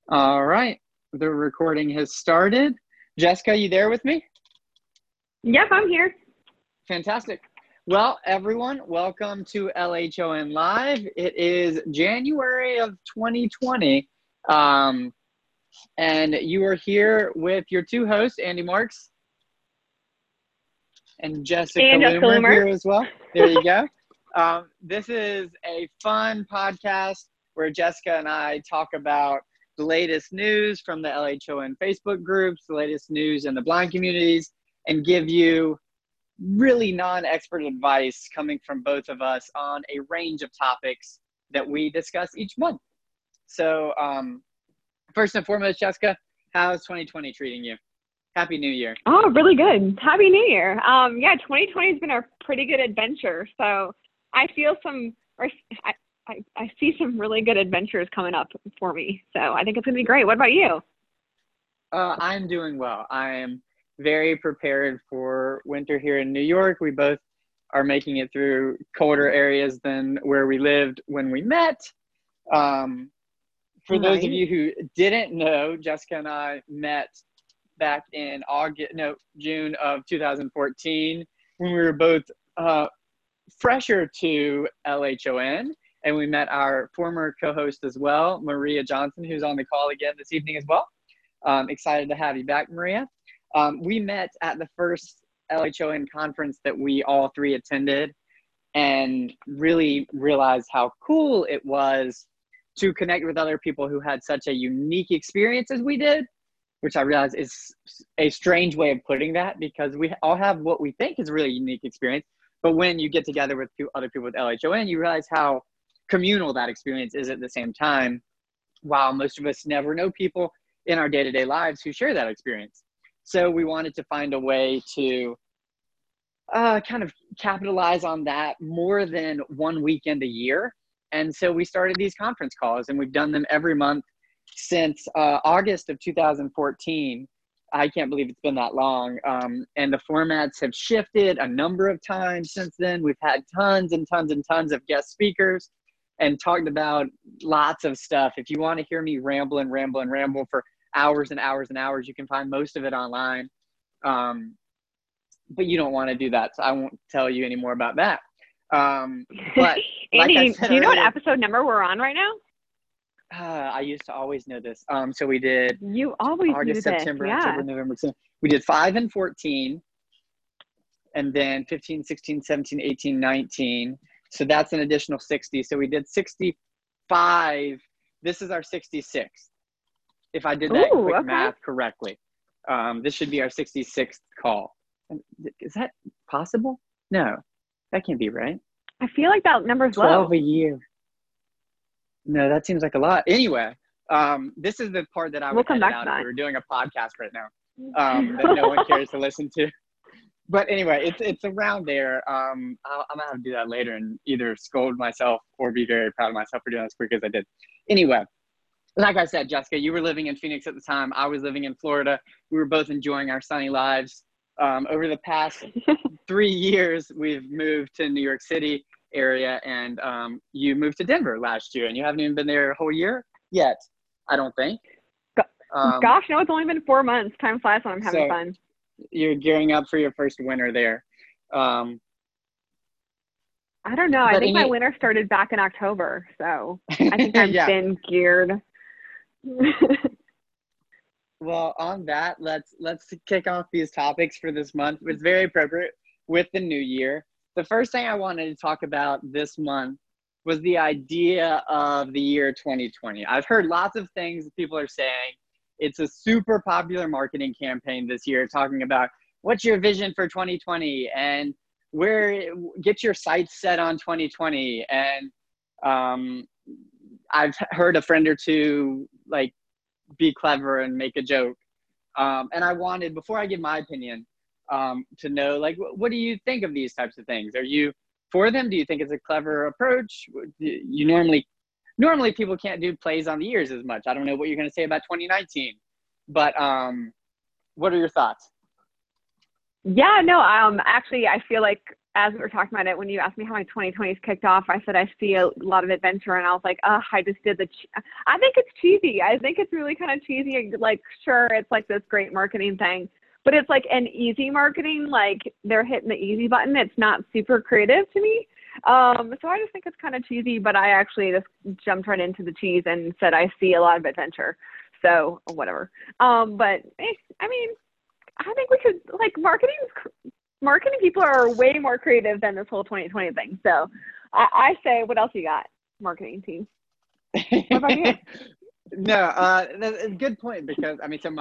All right. The recording has started. Jessica, you there with me? Yep, I'm here. Fantastic. Well, everyone, welcome to LHON Live. It is January of 2020. Um, and you are here with your two hosts, Andy Marks and Jessica And Jessica Loomer Loomer. here as well. There you go. This is a fun podcast where Jessica and I talk about the latest news from the LHON Facebook groups, the latest news in the blind communities, and give you really non-expert advice coming from both of us on a range of topics that we discuss each month. So first and foremost, Jessica, how's 2020 treating you? Happy New Year. Oh, really good. Happy New Year. Yeah, 2020 has been a pretty good adventure. So I feel I see some really good adventures coming up for me. So I think it's going to be great. What about you? I'm doing well. I am very prepared for winter here in New York. We both are making it through colder areas than where we lived when we met. For those of you who didn't know, Jessica and I met back in June of 2014 when we were both fresher to LHON, and we met our former co-host as well, Maria Johnson, who's on the call again this evening as well. Excited to have you back, Maria. We met at the first LHON conference that we all three attended and really realized how cool it was to connect with other people who had such a unique experience as we did, which I realize is a strange way of putting that because we all have what we think is a really unique experience. But when you get together with other people with LHON, you realize how communal that experience is at the same time, while most of us never know people in our day-to-day lives who share that experience. So we wanted to find a way to kind of capitalize on that more than one weekend a year. And so we started these conference calls, and we've done them every month since August of 2014. I can't believe it's been that long. And the formats have shifted a number of times since then. We've had tons and tons and tons of guest speakers and talked about lots of stuff. If you want to hear me ramble for hours and hours and hours, you can find most of it online. But you don't want to do that, so I won't tell you any more about that. But Andy, like I said do you know earlier, what episode number we're on right now? I used to always know this. So we did You always knew August, this, September, yeah. October, November. So we did 5 and 14, and then 15, 16, 17, 18, 19. So that's an additional 60. So we did 65. This is our 66th. If I did that quick math correctly. This should be our 66th call. Is that possible? No, that can't be right. I feel like that number's 12 low. a year. No, that seems like a lot. Anyway, this is the part that I would edit out if we were doing a podcast right now that no one cares to listen to. But anyway, it's around there. I'm going to have to do that later and either scold myself or be very proud of myself for doing as quick as I did. Anyway, like I said, Jessica, you were living in Phoenix at the time. I was living in Florida. We were both enjoying our sunny lives. Over the past 3 years, we've moved to New York City area, and you moved to Denver last year, and you haven't even been there a whole year yet, I don't think. Gosh, no, it's only been 4 months. Time flies when I'm having fun. You're gearing up for your first winter there. I don't know. I think my winter started back in October, so I think I've been geared. Well, on that, let's kick off these topics for this month. It's very appropriate with the new year. The first thing I wanted to talk about this month was the idea of the year 2020. I've heard lots of things that people are saying. It's a super popular marketing campaign this year talking about what's your vision for 2020 and get your sights set on 2020. And I've heard a friend or two like be clever and make a joke. And I wanted, before I give my opinion, to know, like, what do you think of these types of things? Are you for them? Do you think it's a clever approach? You normally people can't do plays on the years as much. I don't know what you're going to say about 2019, but what are your thoughts? Yeah, no, actually, I feel like as we were talking about it, when you asked me how my 2020s kicked off, I said I see a lot of adventure, and I was like, I just did I think it's cheesy. I think it's really kind of cheesy. Like, sure, it's like this great marketing thing, but it's like an easy marketing, like they're hitting the easy button. It's not super creative to me. So I just think it's kind of cheesy, but I actually just jumped right into the cheese and said I see a lot of adventure. So whatever. But I mean, I think we could, like, marketing people are way more creative than this whole 2020 thing. So I say, what else you got, marketing team? What about you? No, that's a good point, because I mean, so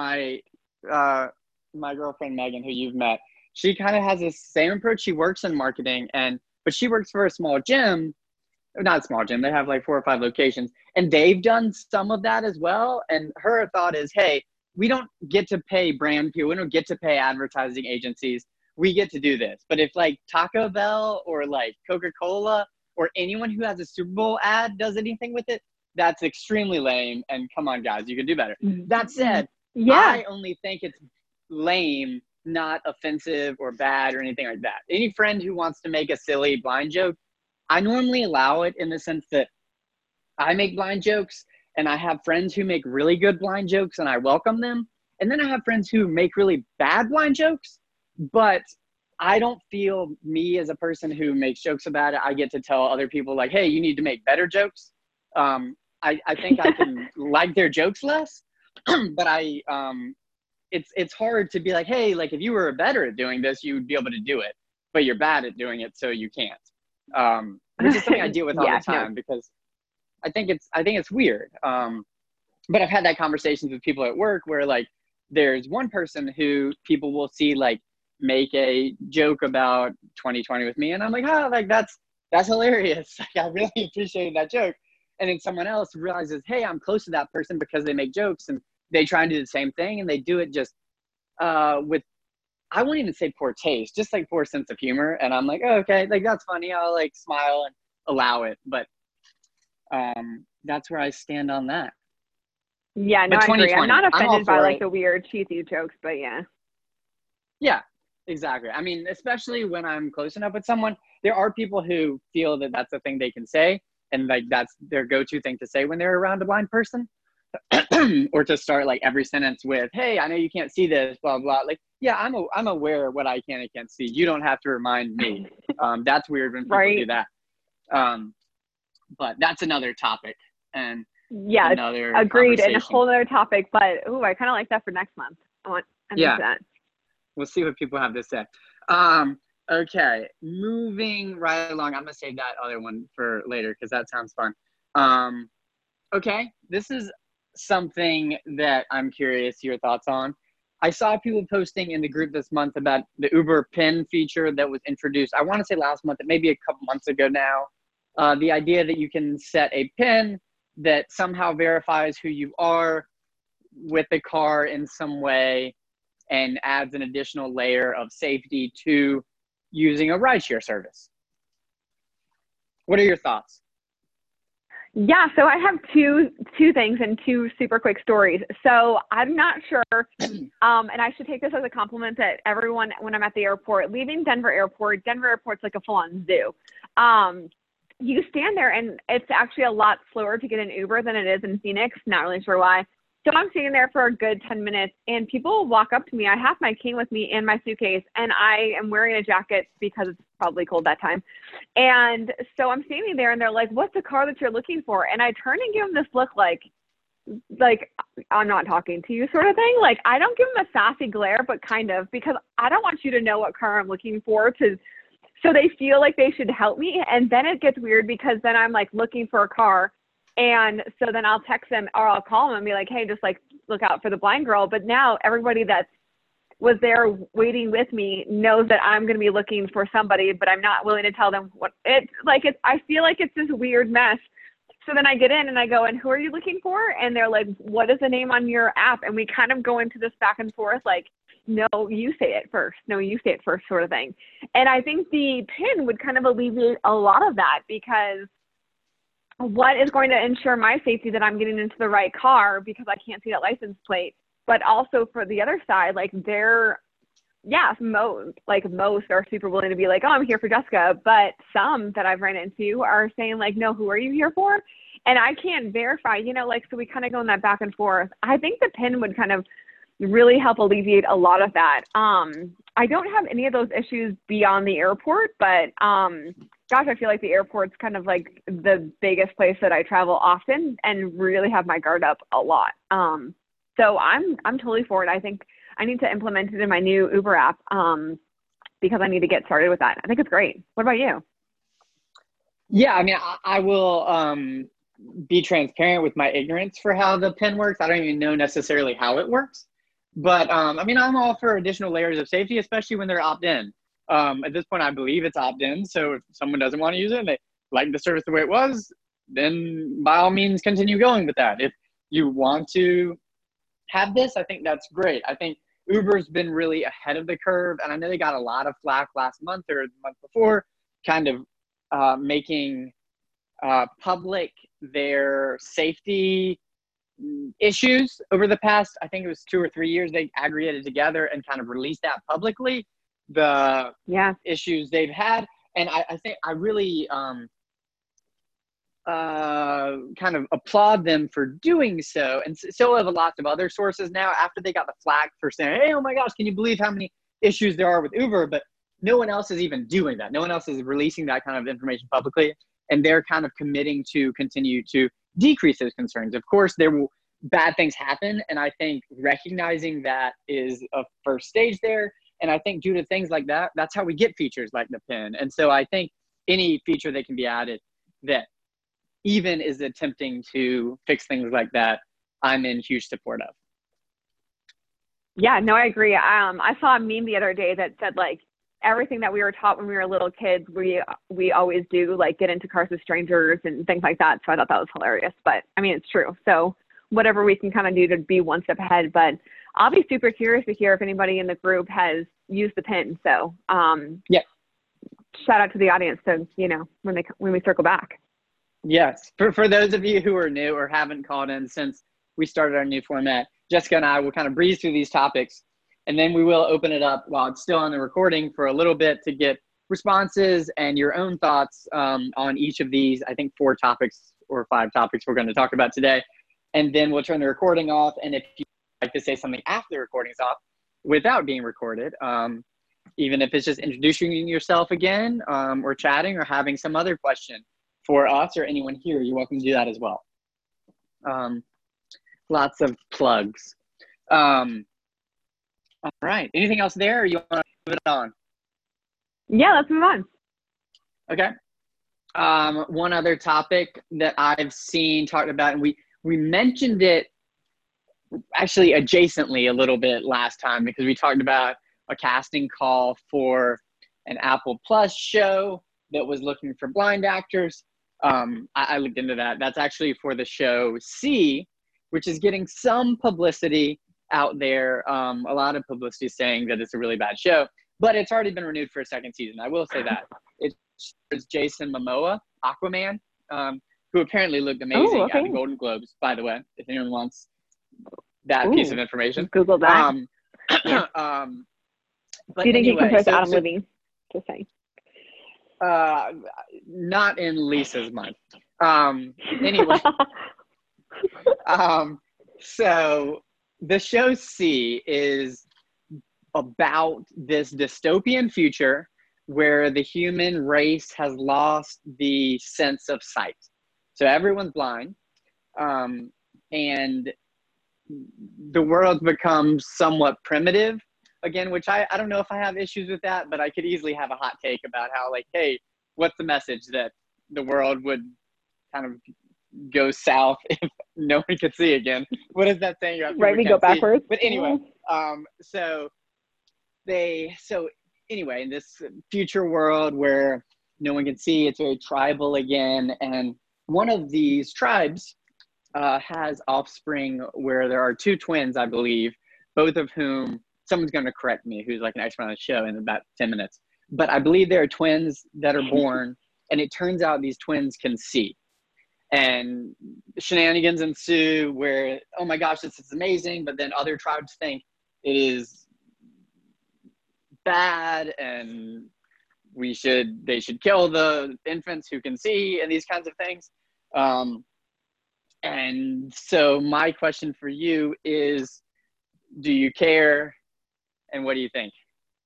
my girlfriend Megan, who you've met, she kind of has the same approach. She works in marketing, but she works for a small gym, not a small gym. They have like 4 or 5 locations, and they've done some of that as well. And her thought is, hey, we don't get to pay brand people. We don't get to pay advertising agencies. We get to do this. But if like Taco Bell or like Coca-Cola or anyone who has a Super Bowl ad does anything with it, that's extremely lame. And come on, guys, you can do better. That said, I only think it's lame, not offensive or bad or anything like that. Any friend who wants to make a silly blind joke, I normally allow it, in the sense that I make blind jokes, and I have friends who make really good blind jokes, and I welcome them. And then I have friends who make really bad blind jokes, but I don't feel, me as a person who makes jokes about it, I get to tell other people like, hey, you need to make better jokes. I think I can like their jokes less, but it's hard to be like, hey, like if you were better at doing this, you would be able to do it, but you're bad at doing it, so you can't. Which is something I deal with all the time, because I think it's weird. But I've had that conversations with people at work where like there's one person who people will see like make a joke about 2020 with me, and I'm like, oh, like that's hilarious. Like, I really appreciated that joke. And then someone else realizes, hey, I'm close to that person because they make jokes, and they try and do the same thing, and they do it just with, I won't even say poor taste, just like poor sense of humor. And I'm like, oh, okay, like that's funny. I'll like smile and allow it. But that's where I stand on that. Yeah, no, I agree. I'm not offended by like the weird cheesy jokes, but yeah. Yeah, exactly. I mean, especially when I'm close enough with someone, there are people who feel that that's the thing they can say, and like that's their go-to thing to say when they're around a blind person. Or to start like every sentence with, hey, I know you can't see this, blah blah. Like, yeah, I'm aware of what I can and can't see. You don't have to remind me. That's weird when people do that. But that's another topic, and another agreed, and a whole other topic. But I kind of like that for next month. I'm into that. We'll see what people have to say. Okay, moving right along. I'm gonna save that other one for later because that sounds fun. Okay, this is something that I'm curious your thoughts on. I saw people posting in the group this month about the Uber Pin feature that was introduced, I want to say last month, maybe a couple months ago now. The idea that you can set a pin that somehow verifies who you are with the car in some way and adds an additional layer of safety to using a rideshare service. What are your thoughts? Yeah, so I have two things and 2 super quick stories. So I'm not sure, and I should take this as a compliment that everyone, when I'm at the airport, leaving Denver Airport's like a full-on zoo. You stand there, and it's actually a lot slower to get an Uber than it is in Phoenix. Not really sure why. So I'm sitting there for a good 10 minutes, and people walk up to me. I have my cane with me and my suitcase, and I am wearing a jacket because it's probably cold that time. And so I'm standing there, and they're like, what's the car that you're looking for? And I turn and give them this look like I'm not talking to you sort of thing. Like, I don't give them a sassy glare, but kind of, because I don't want you to know what car I'm looking for so they feel like they should help me. And then it gets weird because then I'm like looking for a car. And so then I'll text them or I'll call them and be like, hey, just like look out for the blind girl. But now everybody that was there waiting with me knows that I'm going to be looking for somebody, but I'm not willing to tell them what I feel like it's this weird mess. So then I get in and I go, and who are you looking for? And they're like, what is the name on your app? And we kind of go into this back and forth, like, no, you say it first. No, you say it first sort of thing. And I think the PIN would kind of alleviate a lot of that, because what is going to ensure my safety that I'm getting into the right car because I can't see that license plate? But also for the other side, like they're yeah, most are super willing to be like, oh, I'm here for Jessica. But some that I've ran into are saying like, no, who are you here for? And I can't verify, like, so we kind of go in that back and forth. I think the pin would kind of really help alleviate a lot of that. I don't have any of those issues beyond the airport, but gosh, I feel like the airport's kind of like the biggest place that I travel often and really have my guard up a lot. So I'm totally for it. I think I need to implement it in my new Uber app because I need to get started with that. I think it's great. What about you? Yeah, I mean, I will be transparent with my ignorance for how the pin works. I don't even know necessarily how it works. But I mean, I'm all for additional layers of safety, especially when they're opt-in. At this point, I believe it's opt-in. So if someone doesn't want to use it and they like the service the way it was, then by all means, continue going with that. If you want to have this, I think that's great. I think Uber's been really ahead of the curve. And I know they got a lot of flack last month or the month before, kind of making public their safety issues over the past, I think it was 2 or 3 years, they aggregated together and kind of released that publicly, the issues they've had. And I think I really kind of applaud them for doing so. And so have lots of other sources now after they got the flag for saying, hey, oh my gosh, can you believe how many issues there are with Uber? But no one else is even doing that. No one else is releasing that kind of information publicly. And they're kind of committing to continue to decrease those concerns. Of course, there will bad things happen. And I think recognizing that is a first stage there. And I think due to things like that, that's how we get features like the pin. And so I think any feature that can be added that even is attempting to fix things like that, I'm in huge support of. Yeah, no, I agree. I saw a meme the other day that said like everything that we were taught when we were little kids, we always do, like get into cars with strangers and things like that. So I thought that was hilarious, but I mean, it's true. So whatever we can kind of do to be one step ahead, but I'll be super curious to hear if anybody in the group has used the pin. So yeah, shout out to the audience. So, when we circle back. Yes. For those of you who are new or haven't called in since we started our new format, Jessica and I will kind of breeze through these topics, and then we will open it up while it's still on the recording for a little bit to get responses and your own thoughts on each of these, I think 4 topics or 5 topics we're going to talk about today. And then we'll turn the recording off. And if you'd like to say something after the recording's off without being recorded, even if it's just introducing yourself again or chatting or having some other question for us or anyone here, you're welcome to do that as well. Lots of plugs. All right. Anything else there, or you want to move it on? Yeah, let's move on. Okay. One other topic that I've seen talked about, and we mentioned it actually adjacently a little bit last time because we talked about a casting call for an Apple Plus show that was looking for blind actors. I looked into that. That's actually for the show See, which is getting some publicity out there. A lot of publicity saying that it's a really bad show, but it's already been renewed for a 2nd season. I will say that. It's Jason Momoa, Aquaman, who apparently looked amazing at the Golden Globes, by the way, if anyone wants that piece of information. Google that. But do you think he compares to Adam Levine? Just saying. Not in Lisa's mind. Anyway. So the show See is about this dystopian future where the human race has lost the sense of sight. So everyone's blind, and the world becomes somewhat primitive again, which I don't know if I have issues with that, but I could easily have a hot take about how, like, hey, what's the message that the world would kind of go south if no one could see again? What is that saying? Right, we go backwards. But anyway, so anyway, in this future world where no one can see, it's very tribal again, and one of these tribes has offspring where there are 2 twins, I believe, both of whom, someone's going to correct me, who's like an expert on the show in about 10 minutes, but I believe there are twins that are born, and it turns out these twins can see. And shenanigans ensue where, oh my gosh, this is amazing, but then other tribes think it is bad and they should kill the infants who can see and these kinds of things. And so my question for you is, do you care? And what do you think?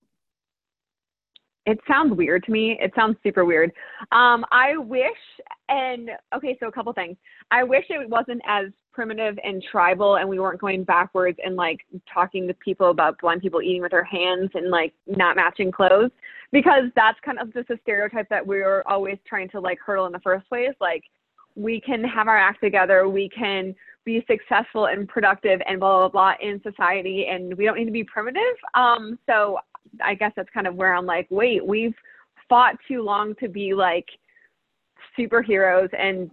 It sounds weird to me. It sounds super weird. I wish, and okay, so a couple things. I wish it wasn't as primitive and tribal and we weren't going backwards and like talking to people about blind people eating with their hands and like not matching clothes, because that's kind of just a stereotype that we're always trying to like hurdle in the first place. Like, we can have our act together, we can be successful and productive and blah, blah, blah in society, and we don't need to be primitive. So I guess that's kind of where I'm like, wait, we've fought too long to be like superheroes and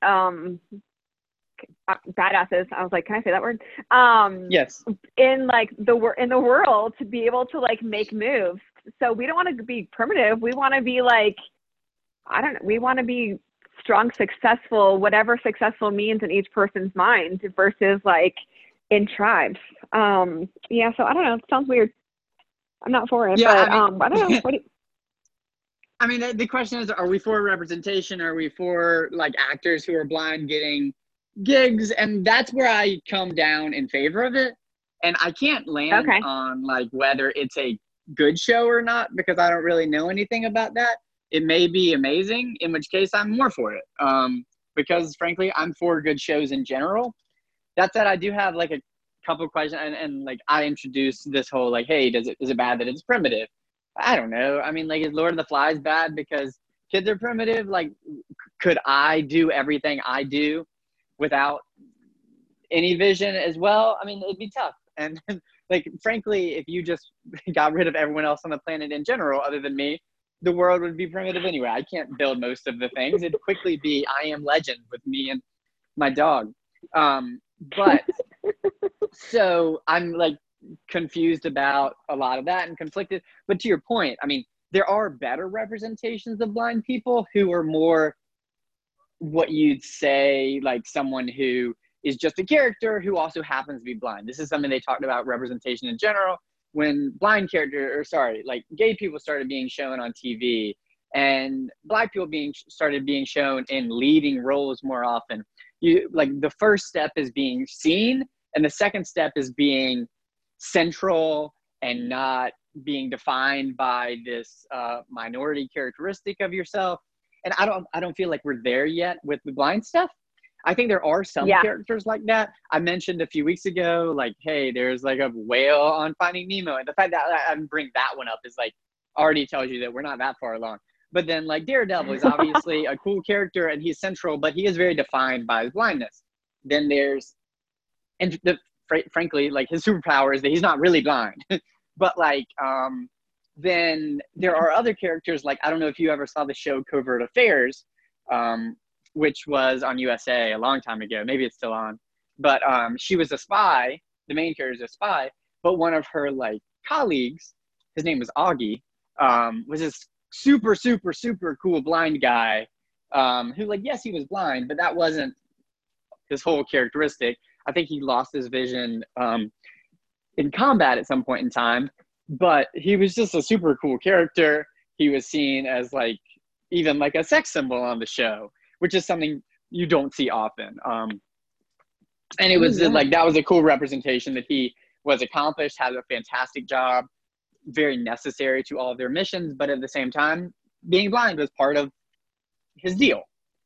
badasses. I was like, can I say that word? Yes. In like in the world to be able to like make moves. So we don't want to be primitive. We want to be like, I don't know. We want to be strong, successful, whatever successful means in each person's mind versus like in tribes. Yeah. So I don't know. It sounds weird. I'm not for it, yeah, but I mean, I don't know. What do you... I mean, the question is, are we for representation? Are we for like actors who are blind getting gigs? And that's where I come down in favor of it. And I can't land on like whether it's a good show or not, because I don't really know anything about that. It may be amazing, in which case I'm more for it. Because frankly, I'm for good shows in general. That said, I do have like a couple questions, and like I introduced this whole like, hey, is it bad that it's primitive? I don't know. I mean, like, is Lord of the Flies bad because kids are primitive? Like, could I do everything I do without any vision as well? I mean, it'd be tough. And like, frankly, if you just got rid of everyone else on the planet in general, other than me, the world would be primitive anyway. I can't build most of the things. It'd quickly be I Am Legend with me and my dog. But so I'm like confused about a lot of that and conflicted. But to your point, I mean, there are better representations of blind people who are more what you'd say like someone who is just a character who also happens to be blind. This is something they talked about representation in general when blind character, or sorry, like gay people started being shown on TV and black people started being shown in leading roles more often. You like the first step is being seen, and the second step is being central and not being defined by this minority characteristic of yourself. And I don't feel like we're there yet with the blind stuff. I think there are some characters like that. I mentioned a few weeks ago, like, hey, there's like a whale on Finding Nemo. And the fact that I bring that one up is like already tells you that we're not that far along. But then like Daredevil is obviously a cool character and he's central, but he is very defined by his blindness. Then there's, and frankly, like his superpower is that he's not really blind. But like, then there are other characters, like, I don't know if you ever saw the show Covert Affairs, which was on USA a long time ago. Maybe it's still on. But she was a spy. The main character is a spy. But one of her like colleagues, his name was Augie, was this super, super, super cool blind guy who, like, yes, he was blind, but that wasn't his whole characteristic. I think he lost his vision in combat at some point in time, but he was just a super cool character. He was seen as like even like a sex symbol on the show, which is something you don't see often. And it was like, that was a cool representation that he was accomplished, had a fantastic job, very necessary to all of their missions, but at the same time, being blind was part of his deal.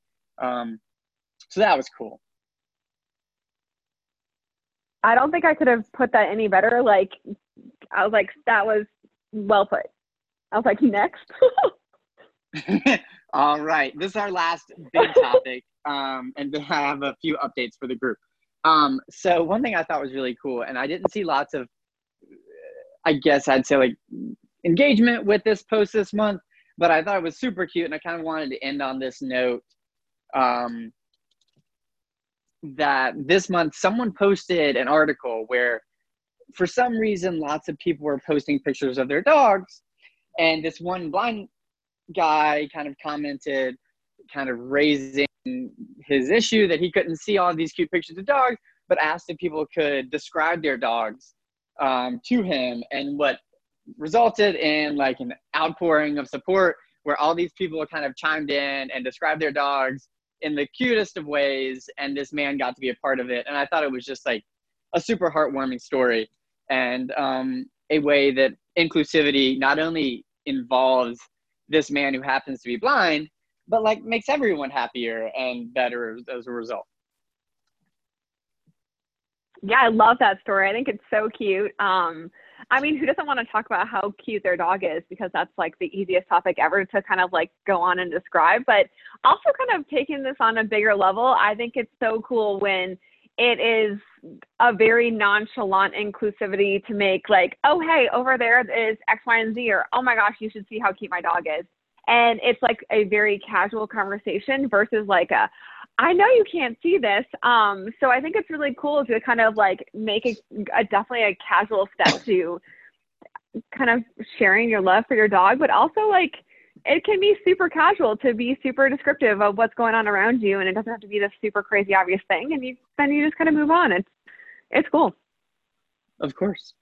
So that was cool. I don't think I could have put that any better. Like, I was like, that was well put. I was like, next. All right. This is our last big topic. And then I have a few updates for the group. So one thing I thought was really cool, and I didn't see lots of, I guess I'd say like engagement with this post this month, but I thought it was super cute. And I kind of wanted to end on this note. That this month someone posted an article where for some reason lots of people were posting pictures of their dogs, and this one blind guy kind of commented, kind of raising his issue that he couldn't see all these cute pictures of dogs, but asked if people could describe their dogs to him. And what resulted in like an outpouring of support where all these people kind of chimed in and described their dogs in the cutest of ways. And this man got to be a part of it. And I thought it was just like a super heartwarming story, and a way that inclusivity not only involves this man who happens to be blind, but like makes everyone happier and better as a result. Yeah, I love that story. I think it's so cute. I mean, who doesn't want to talk about how cute their dog is? Because that's like the easiest topic ever to kind of like go on and describe. But also kind of taking this on a bigger level, I think it's so cool when it is a very nonchalant inclusivity to make like, oh, hey, over there is X, Y, and Z, or oh my gosh, you should see how cute my dog is. And it's like a very casual conversation versus like I know you can't see this. So I think it's really cool to kind of like make a definitely a casual step to kind of sharing your love for your dog, but also like it can be super casual to be super descriptive of what's going on around you. And it doesn't have to be this super crazy obvious thing. And then you just kind of move on. It's cool. Of course.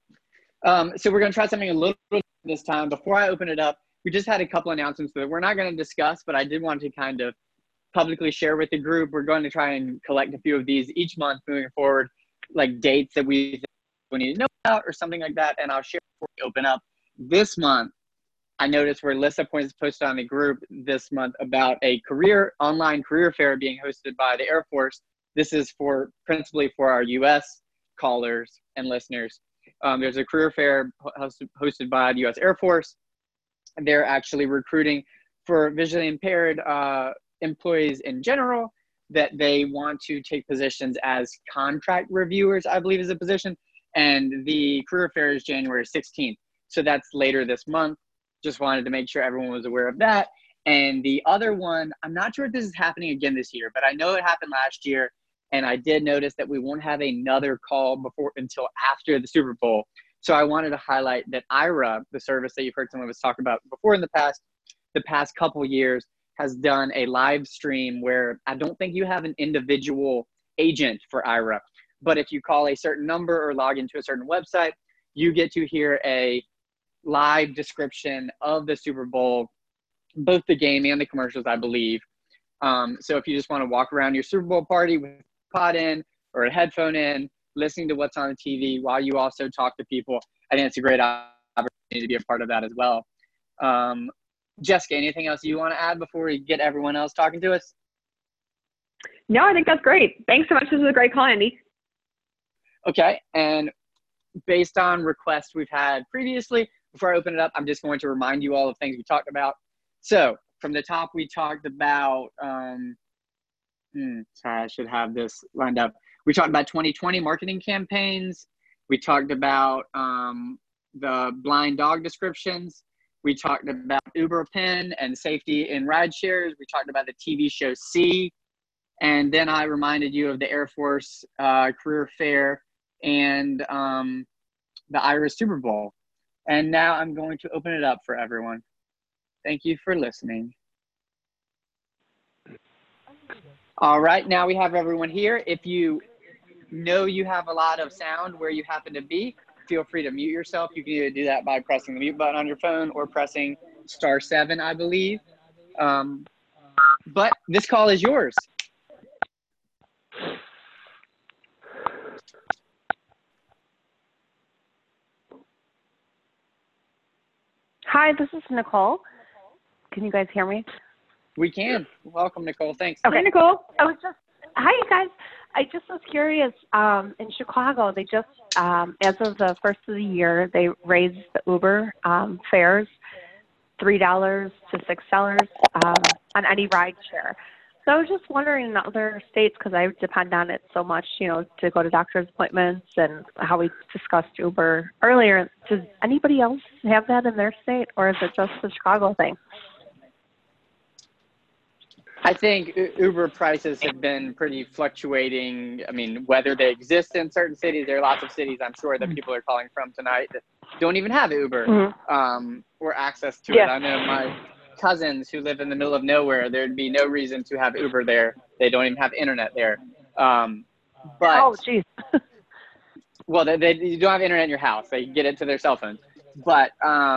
So we're going to try something a little bit this time. Before I open it up, we just had a couple announcements that we're not going to discuss, but I did want to kind of publicly share with the group. We're going to try and collect a few of these each month moving forward, like dates that we need to know about or something like that. And I'll share before we open up. This month, I noticed where Lissa posted on the group this month about a online career fair being hosted by the Air Force. This is principally for our U.S. callers and listeners. There's a career fair hosted by the U.S. Air Force. They're actually recruiting for visually impaired employees in general, that they want to take positions as contract reviewers, I believe is a position. And the career fair is January 16th. So that's later this month. Just wanted to make sure everyone was aware of that. And the other one, I'm not sure if this is happening again this year, but I know it happened last year. And I did notice that we won't have another call until after the Super Bowl. So I wanted to highlight that Aira, the service that you've heard some of us talk about before in the past couple years, has done a live stream where I don't think you have an individual agent for Aira, but if you call a certain number or log into a certain website, you get to hear a live description of the Super Bowl, both the game and the commercials, I believe. So if you just want to walk around your Super Bowl party with a pod in or a headphone in, listening to what's on the TV while you also talk to people, I think it's a great opportunity to be a part of that as well. Jessica, anything else you want to add before we get everyone else talking to us? No, I think that's great. Thanks so much. This is a great call, Andy. Okay. And based on requests we've had previously, before I open it up, I'm just going to remind you all of things we talked about. So from the top, we talked about, sorry, I should have this lined up. We talked about 2020 marketing campaigns. We talked about the blind dog descriptions. We talked about Uber Pin and safety in ride shares. We talked about the TV show C. And then I reminded you of the Air Force career fair and the Aira Super Bowl. And now I'm going to open it up for everyone. Thank you for listening. All right, now we have everyone here. If you know you have a lot of sound where you happen to be, feel free to mute yourself. You can either do that by pressing the mute button on your phone or pressing *7, I believe. But this call is yours. Hi, this is Nicole. Can you guys hear me? We can. Welcome, Nicole. Thanks. Okay, Nicole. Hi, guys. I just was curious. In Chicago, they just, as of the first of the year, they raised the Uber fares $3 to $6 on any ride share. So I was just wondering in other states, because I depend on it so much, to go to doctor's appointments and how we discussed Uber earlier. Does anybody else have that in their state, or is it just the Chicago thing? I think Uber prices have been pretty fluctuating. I mean, whether they exist in certain cities, there are lots of cities I'm sure that people are calling from tonight that don't even have Uber or access to it. I know my cousins who live in the middle of nowhere, there'd be no reason to have Uber there. They don't even have internet there. Oh, geez. Well, you don't have internet in your house. They get it to their cell phones. But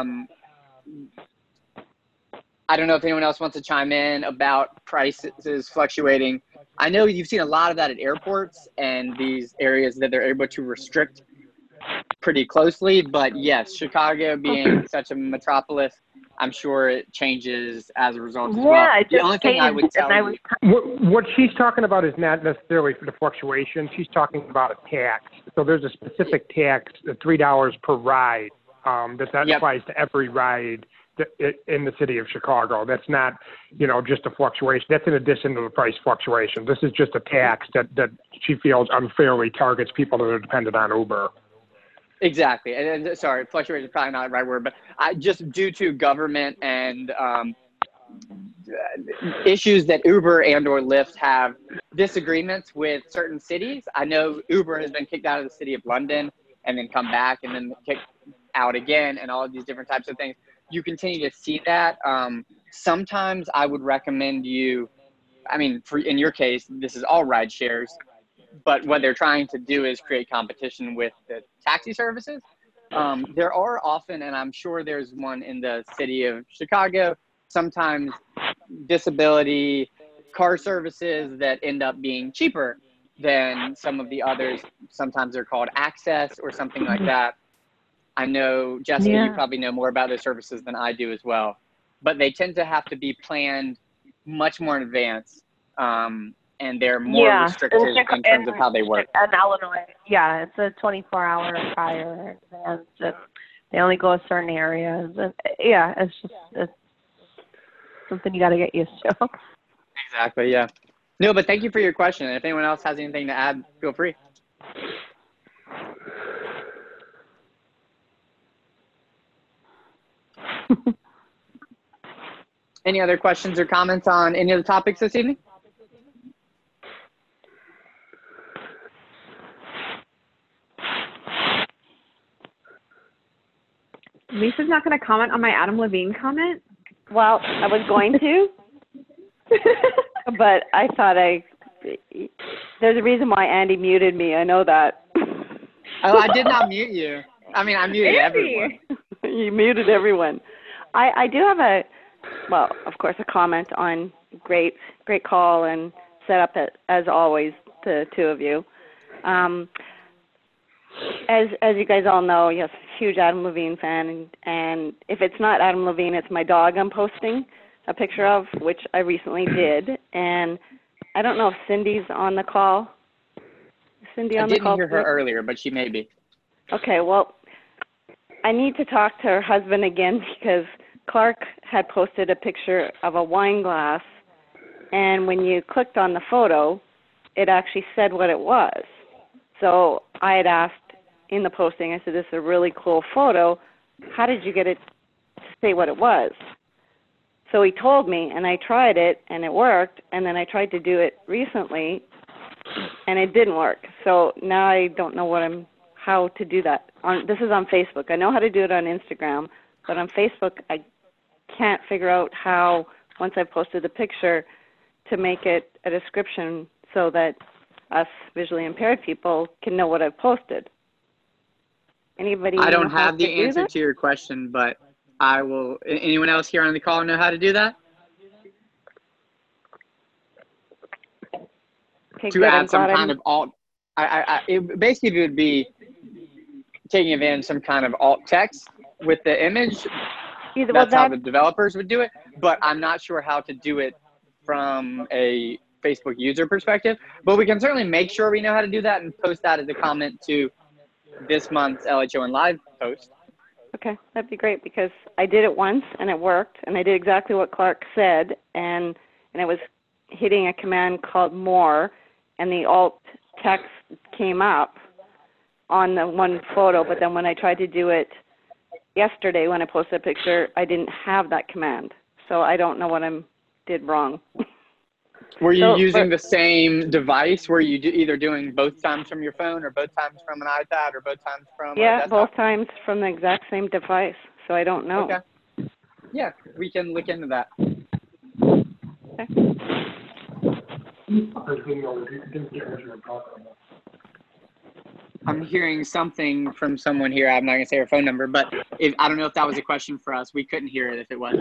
I don't know if anyone else wants to chime in about prices fluctuating. I know you've seen a lot of that at airports and these areas that they're able to restrict pretty closely. But yes, Chicago being such a metropolis, I'm sure it changes as a result as well. Yeah, it The just only thing I would changed, tell and I you, was What she's talking about is not necessarily for the fluctuation. She's talking about a tax. So there's a specific tax, $3 per ride, that Yep. applies to every ride in the city of Chicago. That's not, just a fluctuation. That's in addition to the price fluctuation. This is just a tax that she feels unfairly targets people that are dependent on Uber. exactly. And sorry, fluctuation is probably not the right word, but just due to government and issues that Uber and or Lyft have disagreements with certain cities. I know Uber has been kicked out of the city of London and then come back and then kicked out again and all of these different types of things. You continue to see that. Sometimes I would recommend you, in your case, this is all ride shares, but what they're trying to do is create competition with the taxi services. There are often, and I'm sure there's one in the city of Chicago, sometimes disability car services that end up being cheaper than some of the others. Sometimes they're called Access or something like that. I know, Jessica, you probably know more about those services than I do as well, but they tend to have to be planned much more in advance, and they're more restricted in terms of how they work. In Illinois, yeah, it's a 24-hour prior advance, and they only go to certain areas. And, yeah, it's something you got to get used to. Exactly, yeah. No, but thank you for your question. And if anyone else has anything to add, feel free. Any other questions or comments on any of the topics this evening? Lisa's not going to comment on my Adam Levine comment? Well, I was going to, but I thought there's a reason why Andy muted me. I know that. Oh, I did not mute you. I muted everyone. You muted everyone. I do have of course, a comment on great call and set up as always, the two of you. As you guys all know, yes, huge Adam Levine fan, and if it's not Adam Levine, it's my dog I'm posting a picture of, which I recently did. And I don't know if Cindy's on the call. Is Cindy on the call? I didn't hear her earlier, but she may be. Okay, well, I need to talk to her husband again because Clark had posted a picture of a wine glass, and when you clicked on the photo, it actually said what it was. So I had asked in the posting, I said, this is a really cool photo. How did you get it to say what it was? So he told me, and I tried it, and it worked, and then I tried to do it recently, and it didn't work. So now I don't know how to do that. This is on Facebook. I know how to do it on Instagram, but on Facebook, I can't figure out how, once I've posted the picture, to make it a description so that us visually impaired people can know what I've posted. Anybody? I don't have the answer to your question, but I will. Anyone else here on the call know how to do that? Okay, to add some kind of alt. It basically would be taking advantage of some kind of alt text with the image. That's how the developers would do it, but I'm not sure how to do it from a Facebook user perspective. But we can certainly make sure we know how to do that and post that as a comment to this month's LHON Live post. Okay, that'd be great because I did it once and it worked, and I did exactly what Clark said, and it was hitting a command called more, and the alt text came up on the one photo, but then when I tried to do it yesterday when I posted a picture, I didn't have that command. So I don't know what I did wrong. Were you using the same device? Were you either doing both times from your phone or both times from an iPad or both times from a desktop? Both times from the exact same device. So I don't know. Okay. Yeah, we can look into that. Okay. I'm hearing something from someone here. I'm not gonna say her phone number, but I don't know if that was a question for us. We couldn't hear it if it was.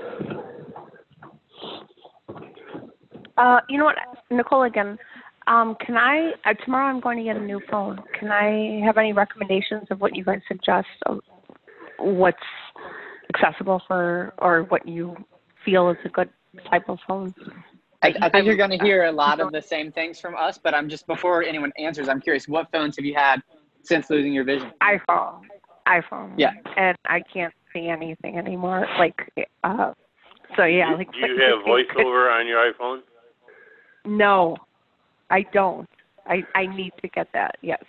You know what, Nicole again. Can I tomorrow? I'm going to get a new phone. Can I have any recommendations of what you guys suggest? Of what's accessible for, or what you feel is a good type of phone? I think you're going to hear a lot of the same things from us, but before anyone answers, I'm curious, what phones have you had since losing your vision? iPhone. Yeah. And I can't see anything anymore. So yeah. Do you have VoiceOver on your iPhone? No, I don't. I need to get that. Yes.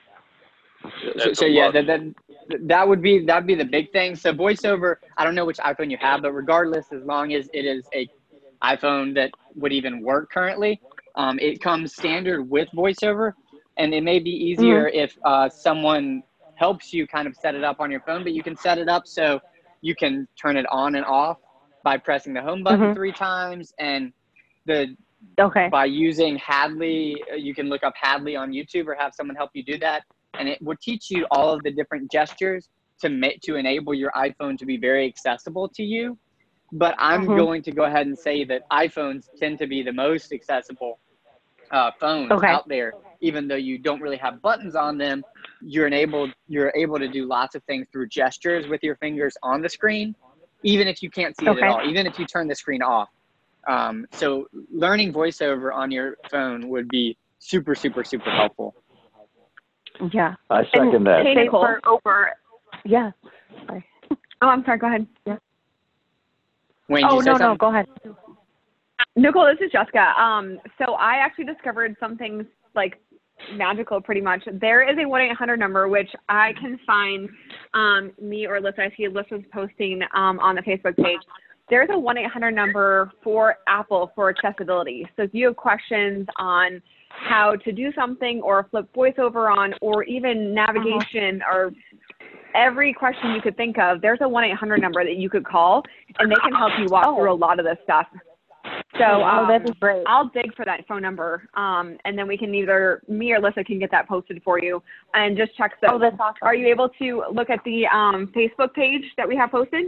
So yeah, that would be the big thing. So VoiceOver, I don't know which iPhone you have, but regardless, as long as it is a iPhone that would even work currently, it comes standard with VoiceOver, and it may be easier if someone helps you kind of set it up on your phone, but you can set it up so you can turn it on and off by pressing the home button 3 times, and by using Hadley, you can look up Hadley on YouTube or have someone help you do that, and it will teach you all of the different gestures to enable your iPhone to be very accessible to you. But I'm going to go ahead and say that iPhones tend to be the most accessible phones out there. Even though you don't really have buttons on them, you're able to do lots of things through gestures with your fingers on the screen, even if you can't see it at all, even if you turn the screen off. So learning VoiceOver on your phone would be super, super, super helpful. Yeah. I second that. Hey, Nicole. Yeah. Sorry. Oh, I'm sorry. Go ahead. Yeah. Wayne, no, go ahead. Nicole, this is Jessica. So I actually discovered something like magical pretty much. There is a 1-800 number, which I can find me or Alyssa. I see Alyssa's posting on the Facebook page. There's a 1-800 number for Apple for accessibility. So if you have questions on how to do something or flip VoiceOver on, or even navigation or every question you could think of, there's a 1-800 number that you could call, and they can help you walk through a lot of this stuff. So that'd be great. I'll dig for that phone number, and then we can either me or Alyssa can get that posted for you, and just check the. Oh, that's awesome. Are you able to look at the Facebook page that we have posted?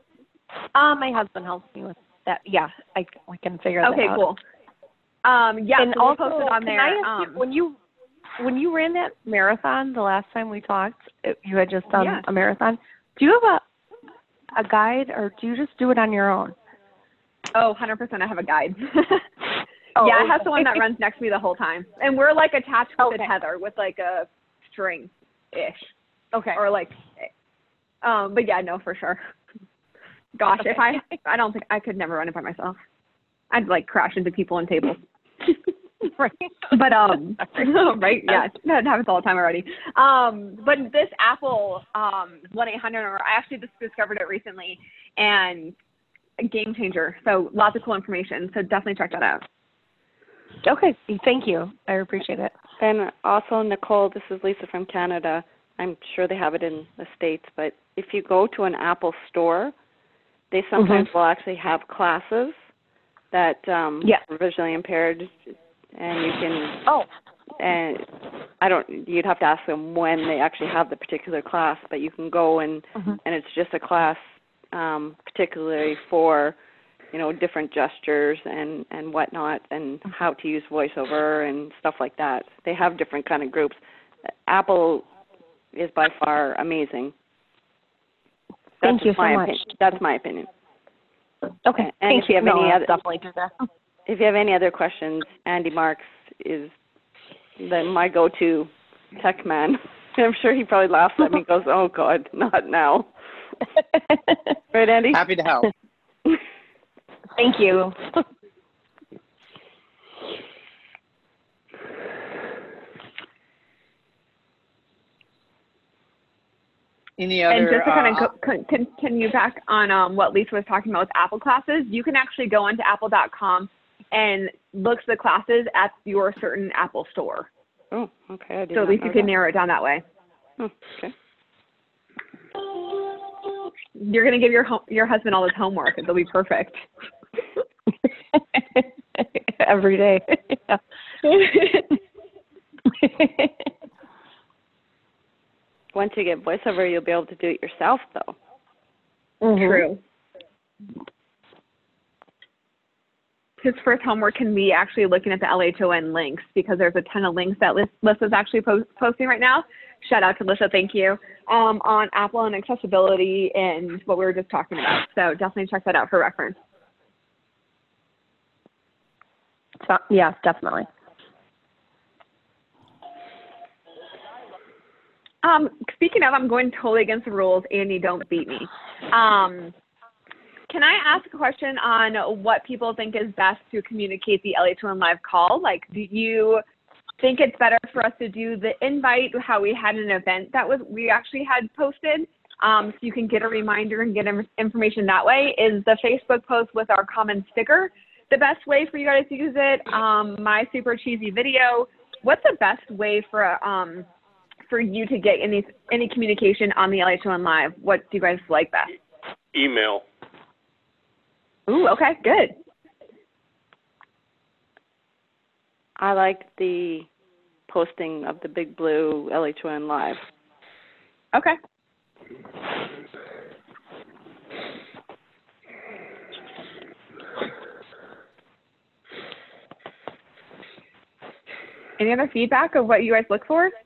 My husband helps me with that. Yeah, we can figure that out. Okay, cool. Yeah, and so also, we'll post it on there. Can I ask you, when you ran that marathon the last time we talked, you had just done a marathon. Do you have a guide, or do you just do it on your own? Oh, 100%. I have a guide. Yeah, I have someone that runs next to me the whole time, and we're like attached with a tether with like a string-ish. Okay. Or like, but yeah, no, for sure. Gosh, if I don't think I could never run it by myself. I'd like crash into people and tables. Right. But right, yeah, that happens all the time already. But this Apple 1-800 number, I actually just discovered it recently, and a game changer. So lots of cool information. So definitely check that out. Okay, thank you. I appreciate it. And also, Nicole, this is Lisa from Canada. I'm sure they have it in the States, but if you go to an Apple store, they sometimes will actually have classes that are visually impaired, and you can. And you'd have to ask them when they actually have the particular class, but you can go and it's just a class particularly for, different gestures and whatnot, and how to use VoiceOver and stuff like that. They have different kind of groups. Apple is by far amazing. Thank you so much. That's my opinion. Okay. And thank you. Definitely do that. If you have any other questions, Andy Marks is my go-to tech man. I'm sure he probably laughs at me and goes, "Oh God, not now." Right, Andy? Happy to help. Thank you. Any other? And just to kind of continue back on what Lisa was talking about with Apple classes, you can actually go onto apple.com and look for the classes at your certain Apple store. Oh, okay. So at least you can narrow it down that way. Oh, okay. You're going to give your husband all his homework. It'll be perfect. Every day. once you get voiceover, you'll be able to do it yourself, though. True. His first homework can be actually looking at the LHON links, because there's a ton of links that Lissa's actually posting right now. Shout out to Lissa, thank you, on Apple and accessibility and what we were just talking about. So definitely check that out for reference. So, yeah, definitely. Speaking of, I'm going totally against the rules. Andy, don't beat me. Can I ask a question on what people think is best to communicate the LH1 live call? Like, do you think it's better for us to do the invite, how we had an event that we actually had posted, so you can get a reminder and get information that way? Is the Facebook post with our common sticker the best way for you guys to use it? My super cheesy video. What's the best way for you to get any communication on the LH1 live? What do you guys like best? Email. Ooh, okay, good. I like the posting of the Big Blue LH1 Live. Okay. Any other feedback of what you guys look for?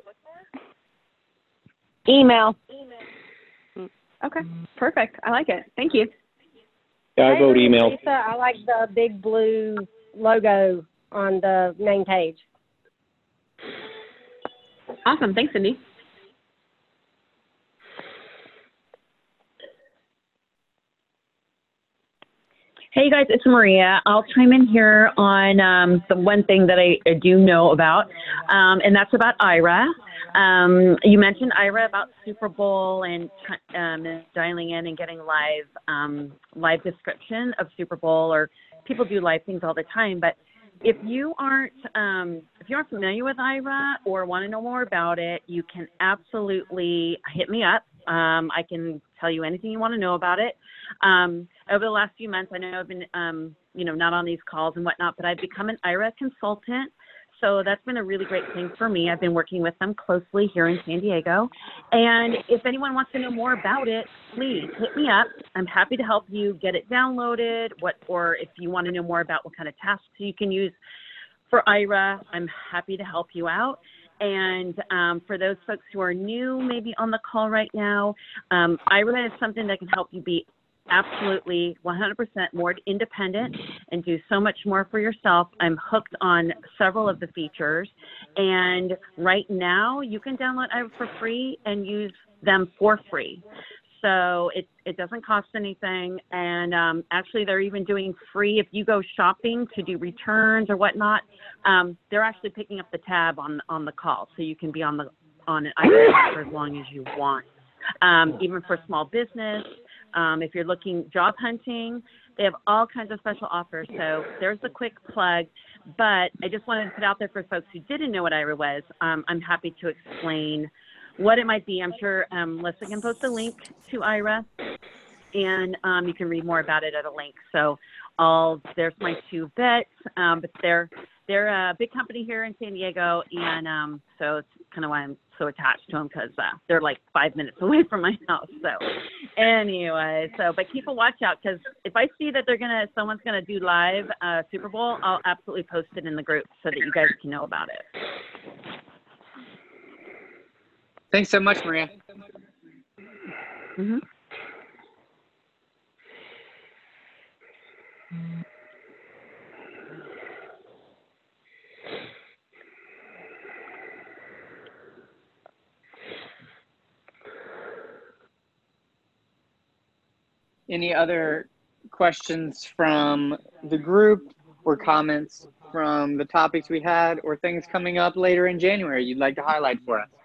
Email. Okay, perfect. I like it. Thank you. Yeah, I vote Hey, email. Lisa, I like the big blue logo on the main page. Awesome. Thanks, Cindy. Hey, you guys, it's Maria. I'll chime in here on the one thing that I do know about, and that's about Ira. You mentioned, Ira, about Super Bowl and dialing in and getting live description of Super Bowl, or people do live things all the time. But if you aren't familiar with Ira or want to know more about it, you can absolutely hit me up. I can tell you anything you want to know about it. Over the last few months, I know I've been, not on these calls and whatnot, but I've become an IRA consultant. So that's been a really great thing for me. I've been working with them closely here in San Diego. And if anyone wants to know more about it, please hit me up. I'm happy to help you get it downloaded, or if you want to know more about what kind of tasks you can use for IRA, I'm happy to help you out. And for those folks who are new, maybe on the call right now, IRA is something that can help you be absolutely 100% more independent and do so much more for yourself. I'm hooked on several of the features, and right now you can download IRA for free and use them for free. So it doesn't cost anything, and actually they're even doing free if you go shopping to do returns or whatnot. They're actually picking up the tab on the call, so you can be on an IRA for as long as you want. Even for small business, if you're looking job hunting, they have all kinds of special offers. So there's a quick plug, but I just wanted to put out there for folks who didn't know what IRA was. I'm happy to explain what it might be. I'm sure Melissa can post a link to IRA, and you can read more about it at a link. So there's my two bets, but they're a big company here in San Diego, and so it's kind of why I'm so attached to them, because they're like 5 minutes away from my house. So anyway, but keep a watch out, because if I see that someone's gonna do live Super Bowl, I'll absolutely post it in the group so that you guys can know about it. Thanks so much, Maria. Mm-hmm. Any other questions from the group or comments from the topics we had, or things coming up later in January you'd like to highlight for us?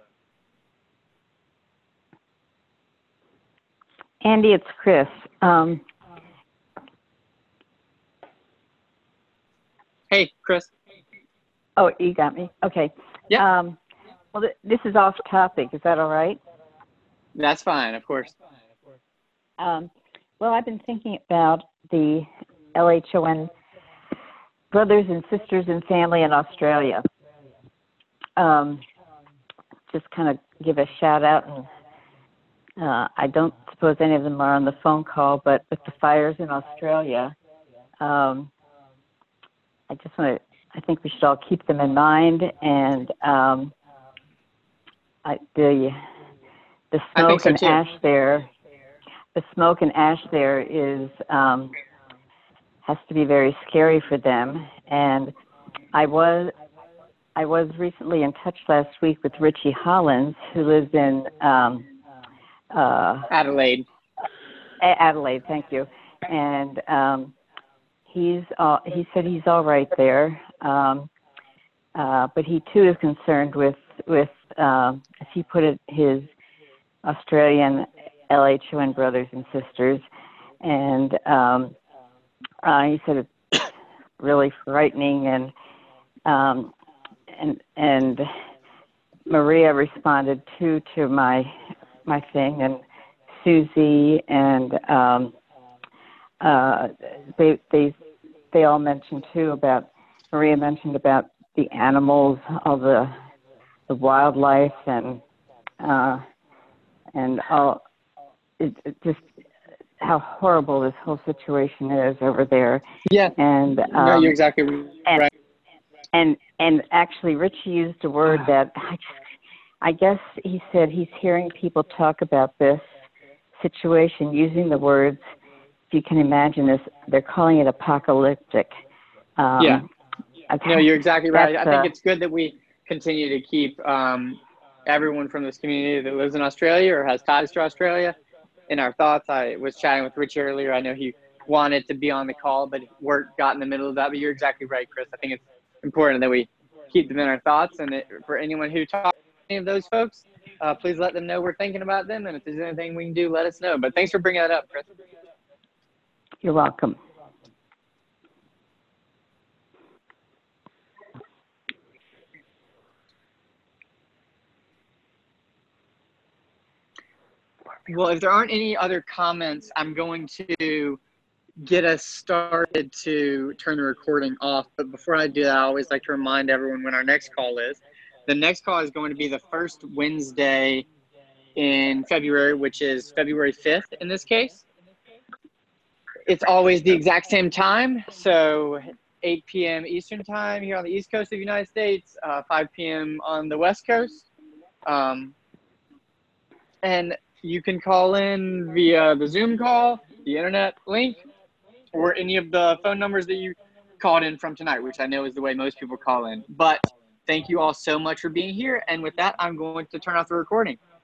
Andy, it's Chris. Hey, Chris. Oh, you got me. Okay. Yeah. Well, this is off topic. Is that all right? That's fine, of course. Well, I've been thinking about the LHON brothers and sisters and family in Australia. just kind of give a shout out, and I don't suppose any of them are on the phone call, but with the fires in Australia, I think we should all keep them in mind, and the smoke and ash there. The smoke and ash there is has to be very scary for them. And I was recently in touch last week with Richie Hollins, who lives in Adelaide. Adelaide, thank you. And he said he's all right there, but he too is concerned with as he put it, his Australian LHON brothers and sisters, and he said it's really frightening, and Maria responded to my thing, and Susie, and they all mentioned too about, Maria mentioned about the animals, all the wildlife, and all, it just how horrible this whole situation is over there. Yeah. And no, you're exactly right. And actually, Richie used a word that I guess he said he's hearing people talk about this situation using the words, if you can imagine this, they're calling it apocalyptic. Yeah. No, you're exactly right. I think it's good that we continue to keep everyone from this community that lives in Australia or has ties to Australia in our thoughts. I was chatting with Richie earlier. I know he wanted to be on the call, but work got in the middle of that. But you're exactly right, Chris. I think it's important that we keep them in our thoughts. And for anyone who talks to any of those folks, please let them know we're thinking about them. And if there's anything we can do, let us know. But thanks for bringing that up, Chris. You're welcome. Well, if there aren't any other comments, I'm going to get us started to turn the recording off. But before I do that, I always like to remind everyone when our next call is. The next call is going to be the first Wednesday in February, which is February 5th in this case. It's always the exact same time. So 8 p.m. Eastern time here on the East Coast of the United States, 5 p.m. on the West Coast. And you can call in via the Zoom call, the internet link, or any of the phone numbers that you called in from tonight, which I know is the way most people call in. But thank you all so much for being here. And with that, I'm going to turn off the recording.